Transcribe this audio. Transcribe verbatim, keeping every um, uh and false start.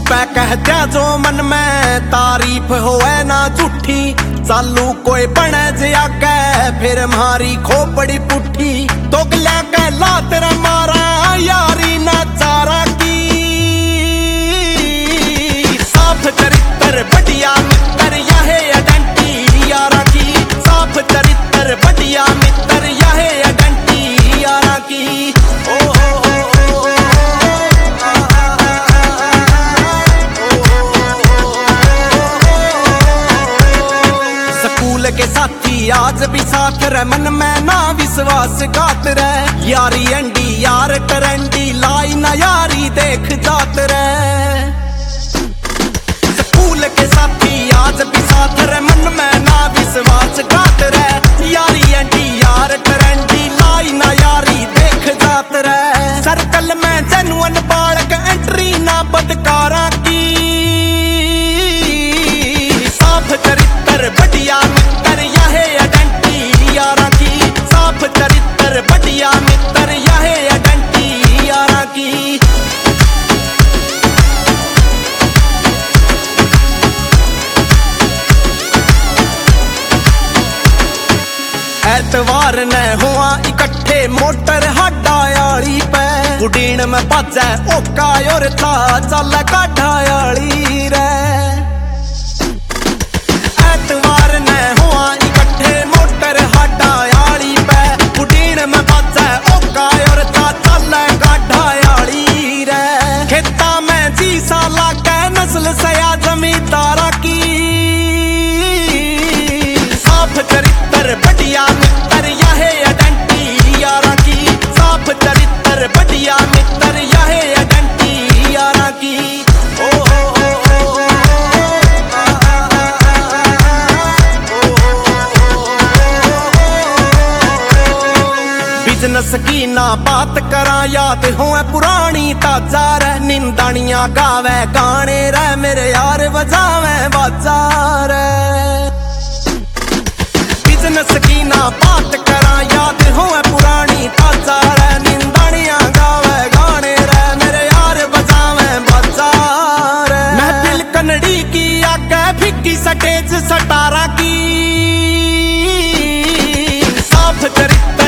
पै कह दिया जो मन में, तारीफ होए ना झूठी। चालू कोई बने जे आगे फिर मारी खोपड़ी पुठी। तो गला के ला तेरा मारा यारी ना चारा की। साफ चरित्र बढ़िया मित्र यह आइडेंटिटी यारा की। साफ चरित्र बढ़िया मित्र यह आइडेंटिटी यारा की। ओ हो हो हो स्कूल के साथी आज भी साथ रह, मन में ना विश्वास घात रह। यारी एंडी यार करंडी लाई ना यारी देख जात रह। स्कूल के साथी आज भी साथ रह, मन में ना विश्वास घात रह। यारी एंडी यार करंडी लाई ना यारी देख जात रह। सर्कल में जेनुअन बालक एंट्री ना बदकारा की। साफ चरित्र बढ़िया मित्र यह आइडेंटिटी यारा की। साफ चरित्र बढ़िया मित्र यह आइडेंटिटी यारा की। एतवार न हुआ इकट्ठे मोटर हाडा याली पे। उडीन में बाजे ओका और था चल काढ़ा याली रे। एतवार न हुआ इकट्ठे मोटर हाडा याली पे। उडीन में बाजे ओका और था चल काढ़ा याली रे। खेता में जी साला के नस्ल सया जमींदारा की। साफ चरित्र बढ़िया मित्र यह आइडेंटिटी यारा की। साफ चरित्र बढ़िया मित्र यह आइडेंटिटी यारा की। ओ हो हो हो बिजनेस की ना बात करा याद हो पुरानी ताजा रे। निंदानियां गावे गाने रे मेरे यार बजावे बाजा रे। बिजनेस की ना बात करा याद हो पुरानी ताजा रे। निंदानियां गावे गाने रे मेरे यार बजावे बाजा रे। महफिल कन्नड़ी की आगे फिक्की स्टेज सटारा की। साफ चरित्र